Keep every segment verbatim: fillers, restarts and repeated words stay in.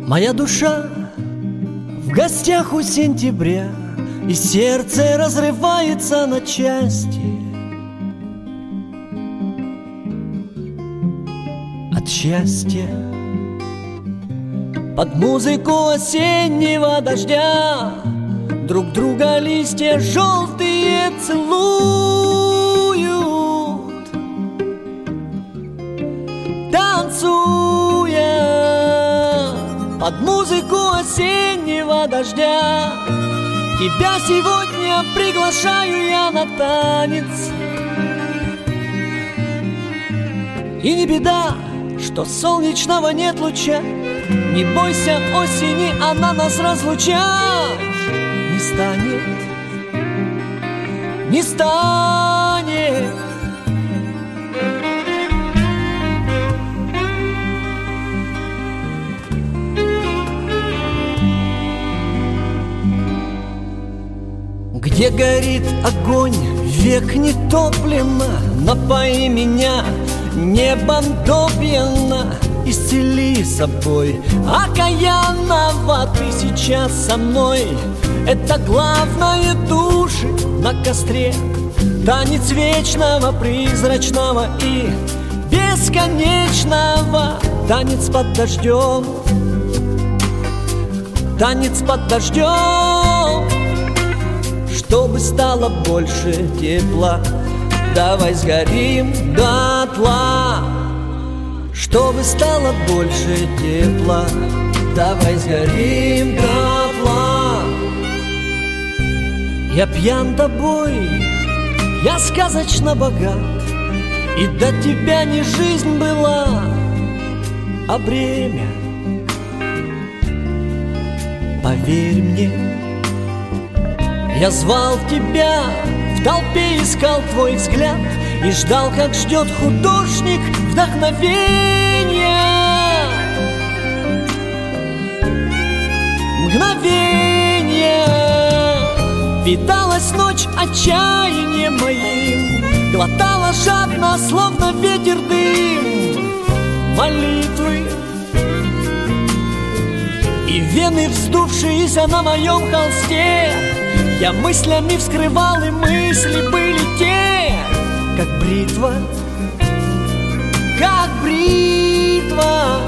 Моя душа в гостях у сентября, и сердце разрывается на части от счастья. Под музыку осеннего дождя друг друга листья желтые целуют, танцуя под музыку осеннего дождя. Тебя сегодня приглашаю я на танец. И не беда, что солнечного нет луча. Не бойся осени, она нас разлучать не станет, не станет. Где горит огонь, век не топлено, напои меня небом допьяно, исцели собой окаянного. Ты сейчас со мной, это главное, души на костре. Танец вечного, призрачного и бесконечного. Танец под дождем, танец под дождем. Чтобы стало больше тепла, давай сгорим дотла. Чтобы стало больше тепла, давай сгорим дотла. Я пьян тобой, я сказочно богат, и до тебя не жизнь была, а бремя. Поверь мне, я звал тебя, в толпе искал твой взгляд и ждал, как ждет художник вдохновения. Мгновение. Питалась ночь отчаянием моим, глотала жадно, словно ветер дым, молитвы и вены, вздувшиеся на моем холсте. Я мыслями вскрывал, и мысли были те, как бритва, как бритва.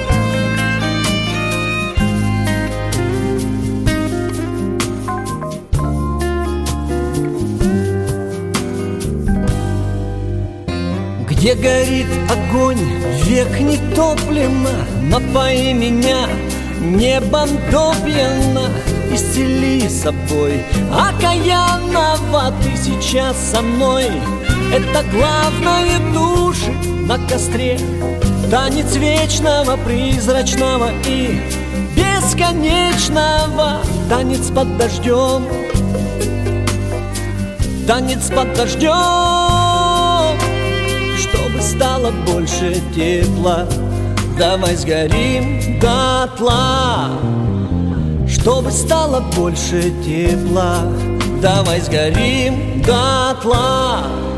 Где горит огонь, век не топлено, напои меня небом допьяно, исцели собой окаянного. Ты сейчас со мной, это главное, души на костре. Танец вечного, призрачного и бесконечного. Танец под дождем, танец под дождем. Чтобы стало больше тепла, давай сгорим дотла. Чтобы стало больше тепла, давай сгорим дотла.